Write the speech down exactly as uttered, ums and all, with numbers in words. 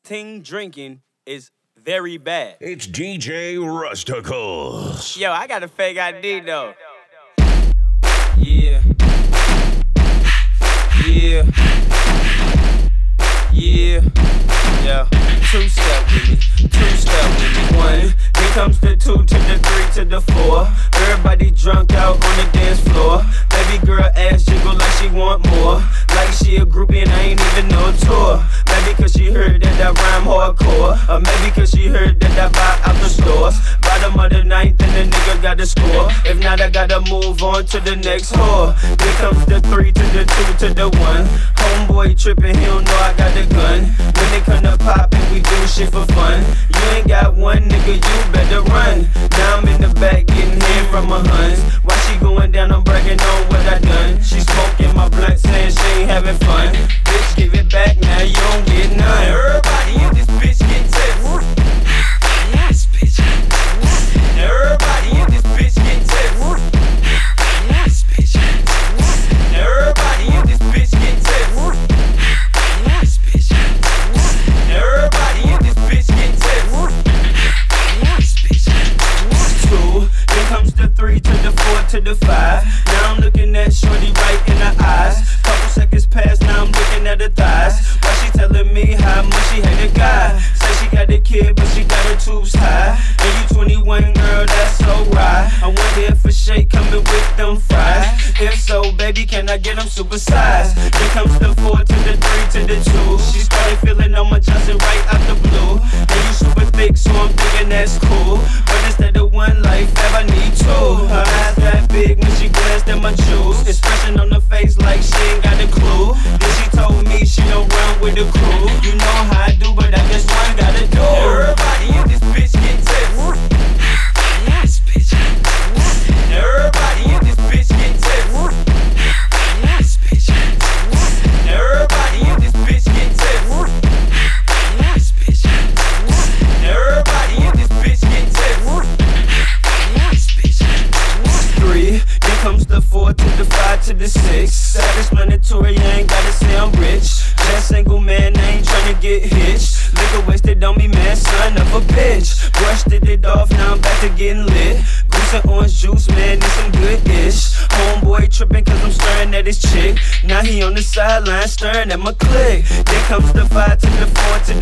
Ting drinking is very bad. It's D J Rusticles. Yo, I got a fake I D though. Yeah. Yeah. Yeah. Yeah. Two step with me. Two step with me. One. Here comes the two to the three to the four. Everybody drunk out on the dance floor. Baby girl ass jiggle like she want more. Like she a groupie and I ain't even no tour. Maybe cause she heard that I rhyme hardcore. Or maybe cause she heard that I buy out the stores. Bottom of the ninth and the nigga got the score. If not, I gotta move on to the next whore. Here comes the three to the two to the one. Homeboy trippin', he don't know I got the gun. When it come to poppin', we do shit for fun. You ain't got one nigga, you better run. Now I'm in the back getting head from my huns. While she going down, I'm bragging on what I done. She smoking my blunt, saying she ain't having fun. Bitch, give it back, now you don't get none. Everybody in this bitch get tips. Everybody in this bitch get tips. Everybody in this bitch get tips. Everybody in this bitch get tips. Everybody in this bitch get tips. Everybody in this bitch get tips. Everybody in this bitch get tips. Everybody in this bitch get tips. Two, then comes the three to the four to the five. Now I'm looking at shorty right in the eyes. Couple seconds pass, now I'm looking at her thighs. While she telling me how much she hate a guy. Say she got a kid, but she got her tubes high. And you twenty-one, girl, that's so right. I wonder if a shake coming with them fries. If so, baby, can I get them supersized? Then comes the four to the three to the two. She started feeling on my Johnson right out the blue. And you super thick, so I'm thinking that's cool. But instead of one life, I need two. Her eyes got big when she glanced at my jewels. Expression on her face like she ain't got a clue. Then she told me she don't run with the crew. You know how I do, but I guess one gotta do. Everybody in this bitch get tips. Everybody in this bitch get tips. Everybody in this bitch get tips. Everybody in this bitch get tips. Everybody in this bitch get tips. Everybody in this bitch get tips. Everybody in this bitch get tips. Everybody in this bitch get tips. Three, then comes the four to the five to the six. Self-explanatory, I ain't gotta say I'm rich. Just single man, I ain't tryna get hitched. Liquor wasted on me, man, son of a bitch. Brushed it off, now I'm back to getting lit. Goose and orange juice, man, it's some good-ish. Homeboy trippin' cause I'm staring at his chick. Now he on the sideline staring at my click. Then comes the five to the four to